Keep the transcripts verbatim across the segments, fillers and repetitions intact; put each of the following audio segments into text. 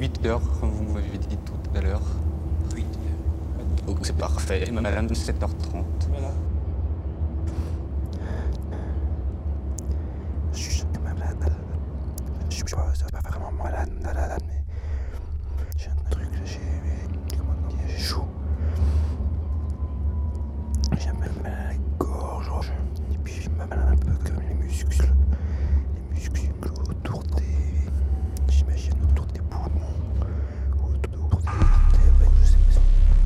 huit heures, comme vous m'avez dit tout à l'heure. Oui. Donc c'est parfait, madame, sept heures trente. Voilà. Je suis malade. Je suis pas, pas vraiment malade, malade, mais j'ai un truc, j'ai, comment dire, j'ai chaud. J'ai un peu mal à la gorge, et puis j'ai mal un peu comme les muscles, les muscles autour des, j'imagine autour des poumons, autour des vertèbres, je sais pas.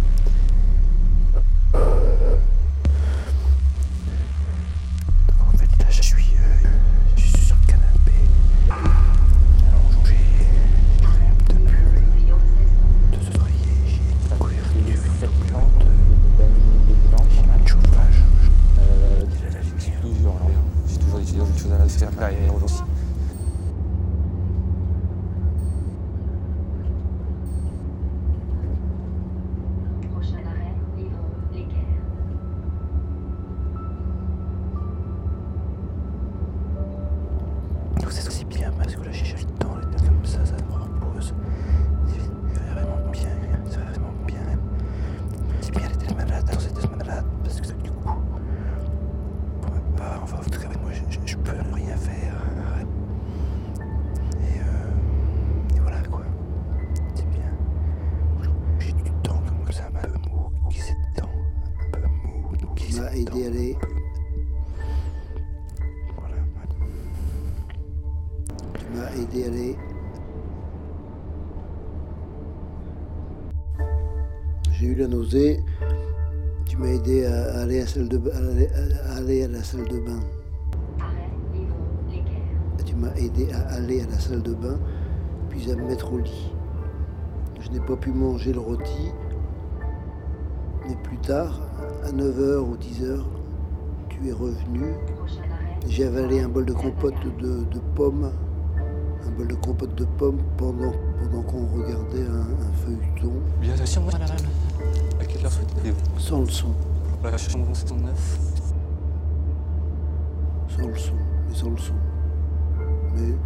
En fait, là, je suis, euh, je suis sur le canapé, allongé, j'ai fait de pull, deux oreillers, j'ai une couverture, une doublure, j'ai un chauffage. J'ai toujours, j'ai toujours des choses à faire derrière aussi. Prochain arrêt, Livron, L'Équerre. Donc c'est aussi bien parce que là j'ai le temps, les trucs comme ça, ça me repose. C'est vraiment bien, c'est vraiment bien. C'est bien d'être malade, alors c'est d'être malade parce que du coup, pour ma part, enfin en tout cas moi je, je, je peux rien faire. Et, euh, et voilà quoi, c'est bien. J'ai du temps comme ça, un peu mou, qui c'est le temps, un peu mou, qui c'est m'a le aidé à temps. aller. Voilà. Tu m'as aidé à aller. J'ai eu la nausée. Tu m'as aidé à aller à, salle de, ba- à aller, à aller à la salle de bain. Arrêt, Livron, L'Équerre. Tu m'as aidé à aller à la salle de bain, puis à me mettre au lit. Je n'ai pas pu manger le rôti. Mais plus tard, à neuf heures ou dix heures, tu es revenu. Prochain arrêt. J'ai avalé un bol de compote de, de pommes, un bol de compote de pommes pendant, pendant qu'on regardait un, un feuilleton, Bien sûr, madame. À quelle heure souhaitez-vous? sans le son, La chambre cent neuf. sans le son, mais sans le son. Mais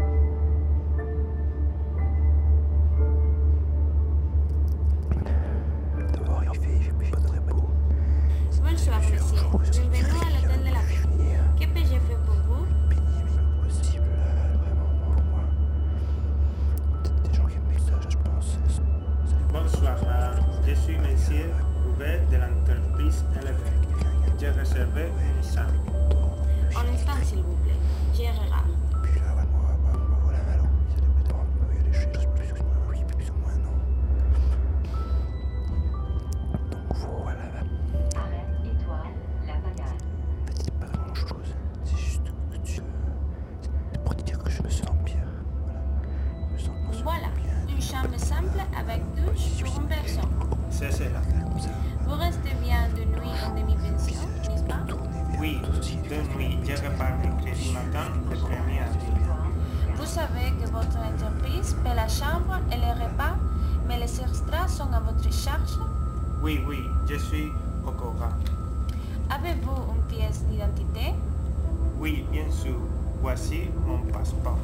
D'abord il fait, il fait pas très beau. Bonsoir, monsieur. Bienvenue à l'hôtel de la paix. Que puis-je faire pour vous? Pénible, possible, là, vraiment pour moi. Peut-être des gens qui aiment ça, je pense. Bonsoir, euh, je suis monsieur Rouvet de l'entreprise L V. J'ai réservé une chambre. Un instant, s'il vous plaît. Je regarde. Puis là, ouais, moi, moi, moi, voilà, alors, il y a des bêtements, il y a des choses plus ou moins oui, plus ou moins non. Donc voilà, Arrêt, Étoile, La Pagade. en fait, c'est pas grand chose. C'est juste que tu. C'est pour te dire que je me sens bien. Voilà. Je me sens, je me sens Voilà, bien. une chambre simple avec douche pour une personne. C'est cela. Comme ça. Vous restez bien de nuit en demi-pension, n'est-ce pas? Oui, de nuit, je repars mercredi matin le premier avril. Vous savez que votre entreprise paie la chambre et les repas, mais les extras sont à votre charge. Oui, oui, je suis au courant. Avez-vous une pièce d'identité? Oui, bien sûr. Voici mon passeport.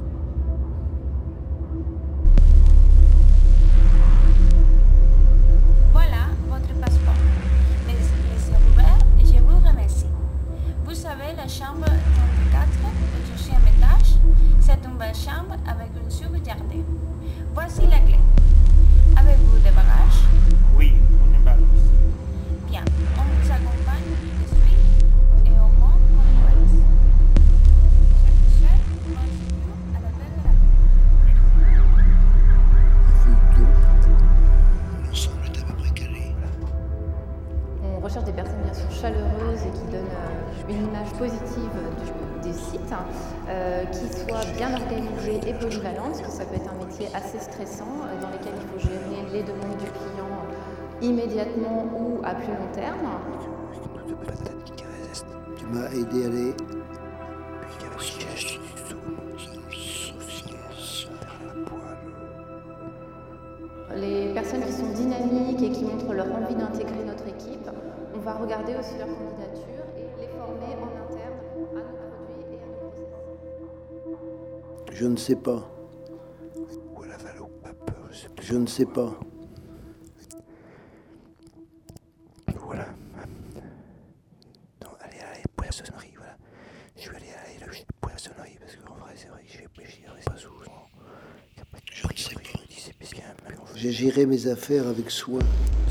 Voilà votre passeport. Monsieur Robert, je vous remercie. Vous savez, la chambre trente-quatre, au deuxième étage, c'est une belle chambre avec une sauvegarde. Voici la clé. Avez-vous des bagages? Oui, une valise. Bien, on vous accompagne de suite et au moins qu'on y reste. Je vous souhaite bon séjour à l'hôtel de la paix. un feuilleton, l'ensemble est à peu près calé. On recherche des personnes bien sûr chaleureuses et qui donnent euh, une image positive du- des sites, euh, qui soient bien organisées et polyvalentes, parce que ça peut être un métier assez stressant euh, dans lequel il faut gérer les demandes du client euh, immédiatement ou à plus long terme. Une de patate qui reste. Tu m'as aidé à aller. Puis il y a aussi la chute du sous. Saucisse. La poêle. Les personnes qui sont dynamiques et qui montrent leur envie d'intégrer notre équipe, on va regarder aussi leur candidature et les former en interne à nos produits et à nos process. Je ne sais pas. Ou la valo, pas peur, je sais pas. Je ne sais pas. Voilà. Non, allez, allez, poissonnerie, voilà. Je suis allé à la poissonnerie parce qu'en vrai, c'est vrai que j'ai pas souvent. Je ne sais pas. J'ai géré mes affaires avec soin.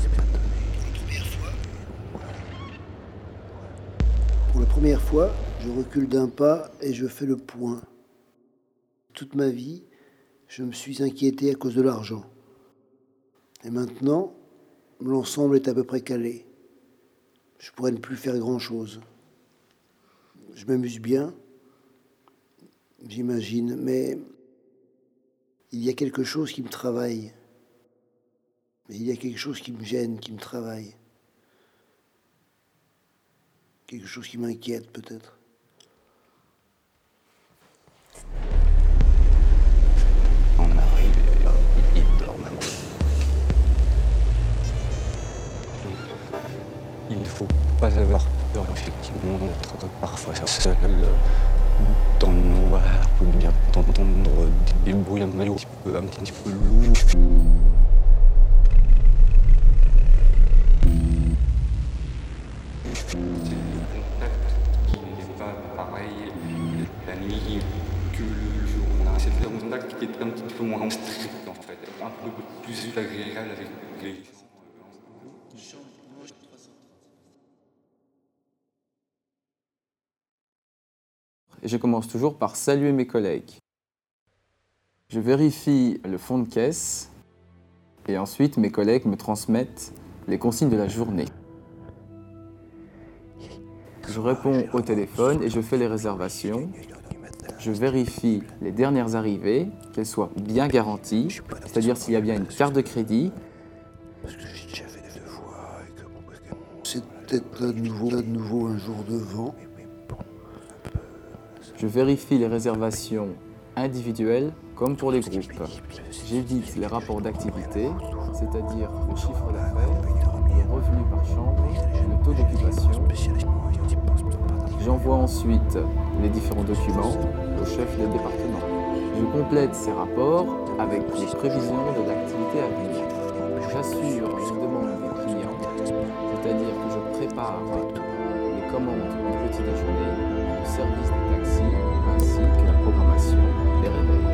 Pour la première fois, je recule d'un pas et je fais le point. Toute ma vie, je me suis inquiété à cause de l'argent. Et maintenant, l'ensemble est à peu près calé. Je pourrais ne plus faire grand-chose. Je m'amuse bien, j'imagine, mais il y a quelque chose qui me travaille. Il y a quelque chose qui me gêne, qui me travaille. Quelque chose qui m'inquiète, peut-être. On arrive et là, il dort maintenant. Il ne faut pas avoir peur, effectivement, d'être parfois seul dans le noir, ou bien d'entendre des bruits un petit peu, un petit peu louches. C'est le contact qui n'est pas pareil la nuit que le jour. On a cette contact qui est un petit peu moins strict en fait, un peu plus agréable avec les gens. Et je commence toujours par saluer mes collègues. Je vérifie le fond de caisse et ensuite mes collègues me transmettent les consignes de la journée. Je réponds au téléphone et je fais les réservations. Je vérifie les dernières arrivées, qu'elles soient bien garanties, c'est-à-dire s'il y a bien une carte de crédit. C'était à nouveau, à nouveau un jour de vent. Je vérifie les réservations individuelles comme pour les groupes. J'évite les rapports d'activité, c'est-à-dire le chiffre d'affaires, le revenu par chambre, le taux d'occupation. J'envoie ensuite les différents documents au chef de département. Je complète ces rapports avec les prévisions de l'activité à venir. J'assure les demandes des clients, c'est-à-dire que je prépare les commandes du petit déjeuner, le service des taxis, ainsi que la programmation des réveils.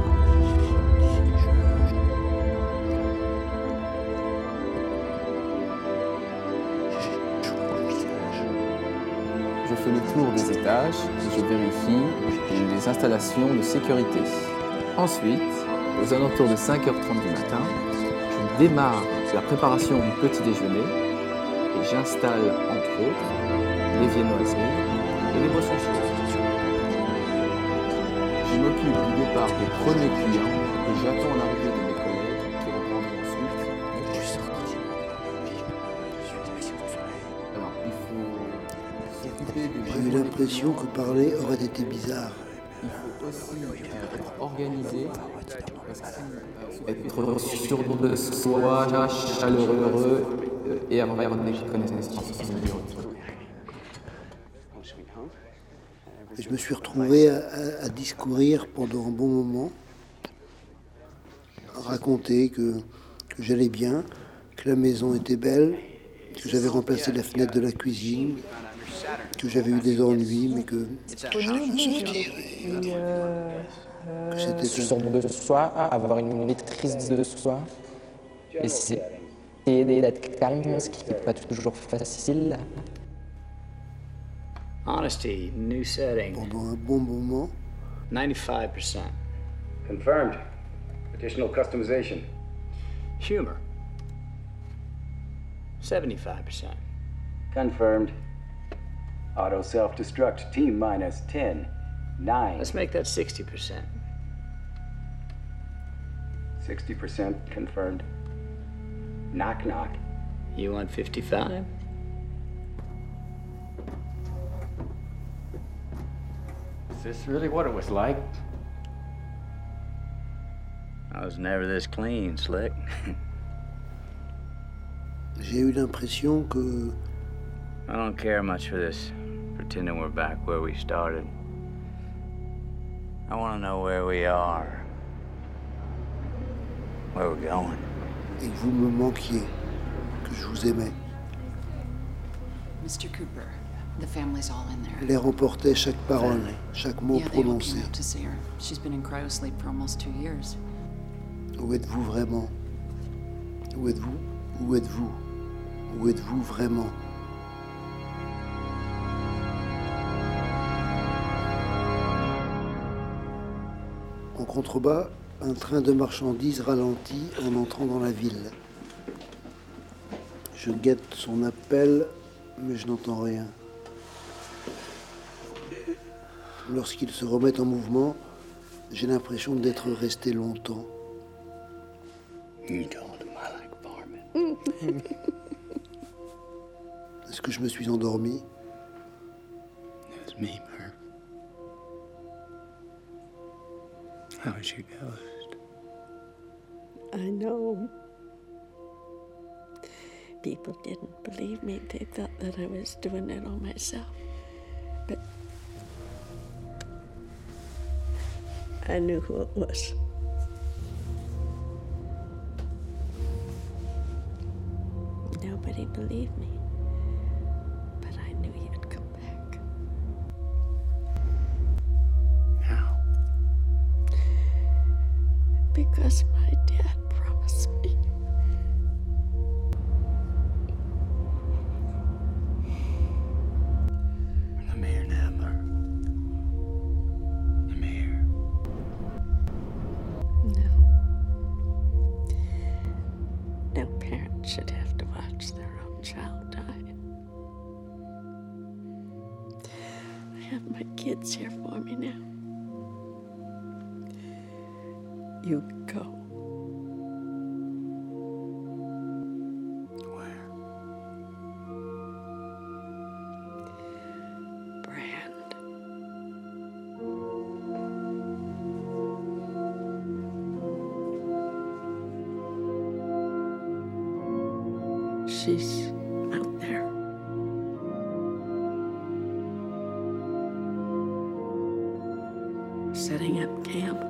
Je fais le tour des étages et je vérifie les installations de sécurité. Ensuite, aux alentours de cinq heures trente du matin, je démarre la préparation du petit déjeuner et j'installe, entre autres, les viennoiseries et les boissons chaudes. Je m'occupe du départ des premiers clients et j'attends l'arrivée de mes collègues qui reprendront ensuite. Alors, il faut s'occuper des... J'ai eu l'impression que parler aurait été bizarre. Il faut aussi être organisé, être sûr de soi, chaleureux et avoir des connaissances. Et je me suis retrouvé à, à, à discourir pendant un bon moment, à raconter que, que j'allais bien, que la maison était belle, que j'avais remplacé la fenêtre de la cuisine, que j'avais eu des ennuis, mais que, que c'était une sorte de soi, avoir une maîtrise de soi, essayer d'être calme, ce qui n'est pas toujours facile. Honesty, new setting. Pendant un bon moment. ninety-five percent. Confirmed. Additional customization. Humor. seventy-five percent. Confirmed. Auto self-destruct, T minus ten, nine. Let's make that sixty percent. sixty percent confirmed. Knock, knock. You want fifty-five? Is this really what it was like? I was never this clean, Slick. J'ai eu l'impression que... I don't care much for this, pretending we're back where we started. I want to know where we are. where we're going. Et que vous me manquiez, que je vous aimais. Mister Cooper, the family's all in there. L'air emportait chaque parole, chaque mot Yeah, they all prononcé. came out to see her. She's been in cryosleep for almost two years. Où êtes-vous vraiment? Où êtes-vous? Où êtes-vous? Où êtes-vous vraiment? En contrebas, un train de marchandises ralentit en entrant dans la ville. Je guette son appel, mais je n'entends rien. Lorsqu'il se remet en mouvement, j'ai l'impression d'être resté longtemps. You told him I like farming. Est-ce que je me suis endormi? It was me, Murph. How was your ghost? I know. People didn't believe me. They thought that I was doing it all myself. But I knew who it was. Nobody believed me. But I knew you'd come back. How? Because my dad promised me. I'm here now, Murph. I'm here. No. No parent should have to watch their own child die. I have my kids here for me now. You go. Where? Brand. She's out there. Setting up camp.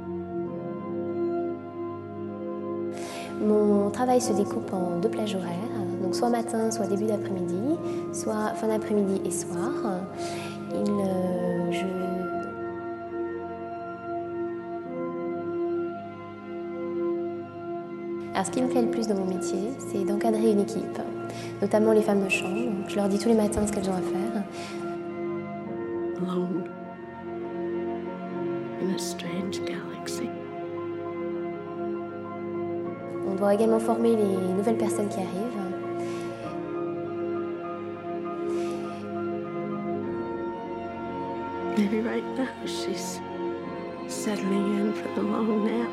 Mon travail se découpe en deux plages horaires, donc soit matin, soit début d'après-midi, soit fin d'après-midi et soir. Il, euh, je... Alors, ce qui me plaît le plus dans mon métier, c'est d'encadrer une équipe, notamment les femmes de chambre. Donc, je leur dis tous les matins ce qu'elles ont à faire. Alone in a strange galaxy. On doit également former les nouvelles personnes qui arrivent. Maybe right now she's settling in for the long nap.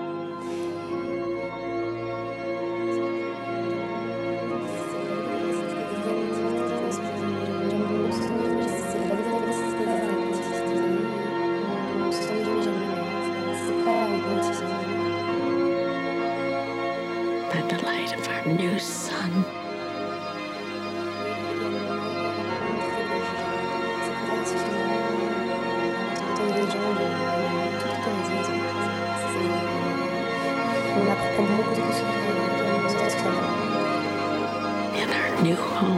The delight of our new son. In our new home.